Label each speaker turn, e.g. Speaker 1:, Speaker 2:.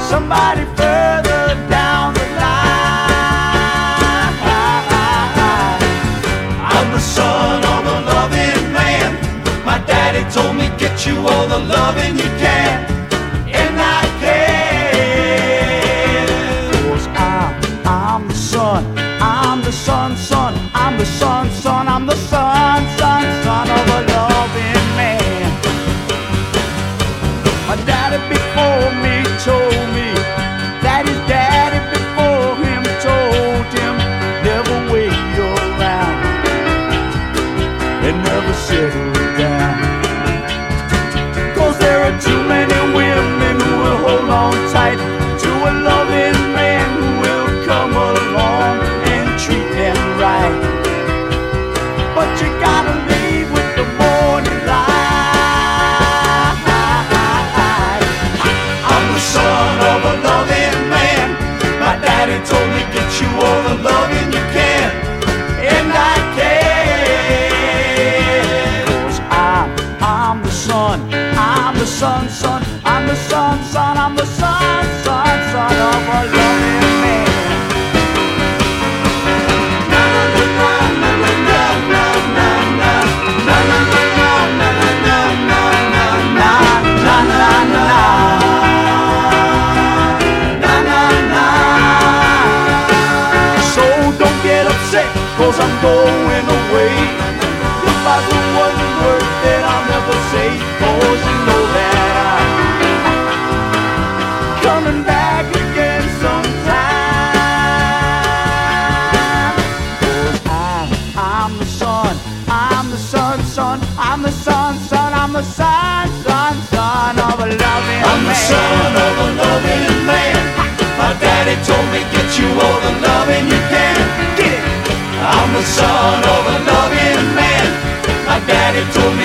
Speaker 1: somebody further down the line. I'm the son of a loving man. My daddy told me get you all the loving you can, and I can. 'Cause I'm the son, I'm the son, son, I'm the son, son, I'm the son, son, son of a loving man. My daddy before me told me that his daddy before him told him never wait around and never settle down. 'Cause there are too many women who will hold on tight to a loving man who will come along and treat them right. But you gotta leave with the morning light. I'm the son of a loving man. My daddy told me get you all the loving you can, and I can. 'Cause I'm the son, I'm the son, son, I'm the son, son, I'm the son, son, son of a loving man. So don't get upset, 'cause I'm going away. If I do one word that I'll never say, 'cause you know that I'm coming back again sometime. 'Cause I'm the son, I'm the son, son, I'm the son, son, I'm the son, son, son of a loving man. I'm the son of a loving man. My daddy told me get you all the loving you can. Get it! I'm the son of a loving man. My daddy told me